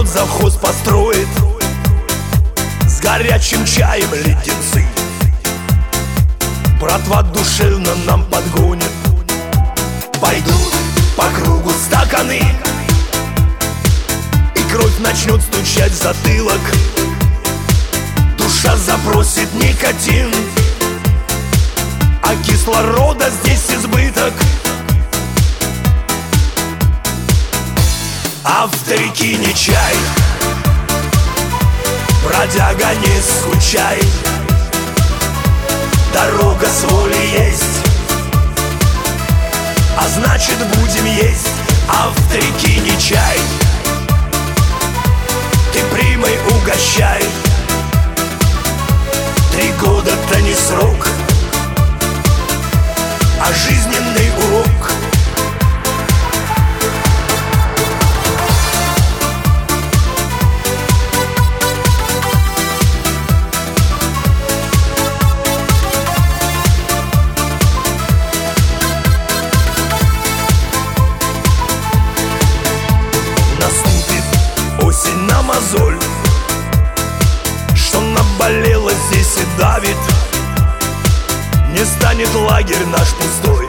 завхоз построит с горячим чаем леденцы. Братва душевно нам подгонит. Пойдут по кругу стаканы, и кровь начнет стучать в затылок. Душа запросит никотин, а кислорода здесь избыток. А в старики не чай, бродяга, не скучай. Дорога с воли есть, а значит будем есть. А в старики не чай, ты примой угощай. 3 года-то не срок, а жизненный урок. Наступит осень на мозоль, что наболело здесь и давит. Не станет лагерь наш пустой,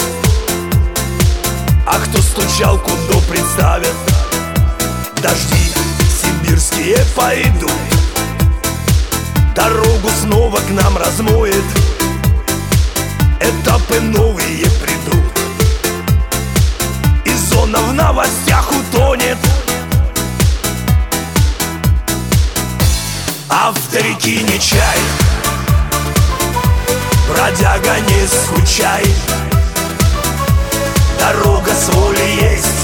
а кто стучал, куда представят. Дожди сибирские пойдут, дорогу снова к нам размоет. Этапы новые придут, и зона в новостях утонет. А в старики не чай, бродяга, не скучай. Дорога с воли есть,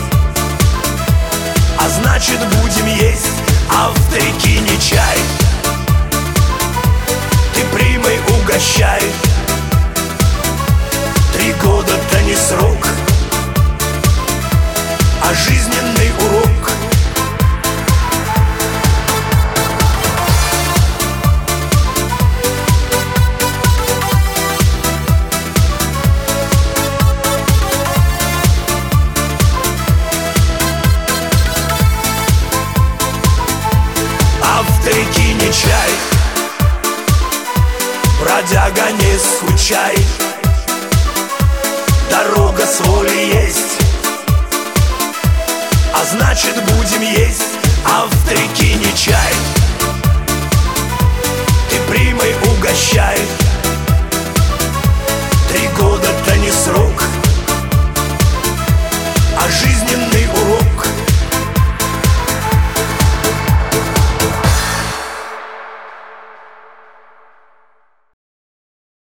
а значит будем есть. А в старики не чай, ты примой угощай. 3 года-то не срок, а жизненный урок. Старики не чай, бродяга, не скучай. Дорога с воли есть, а значит будем есть. А в старики не чай, ты примой угощай.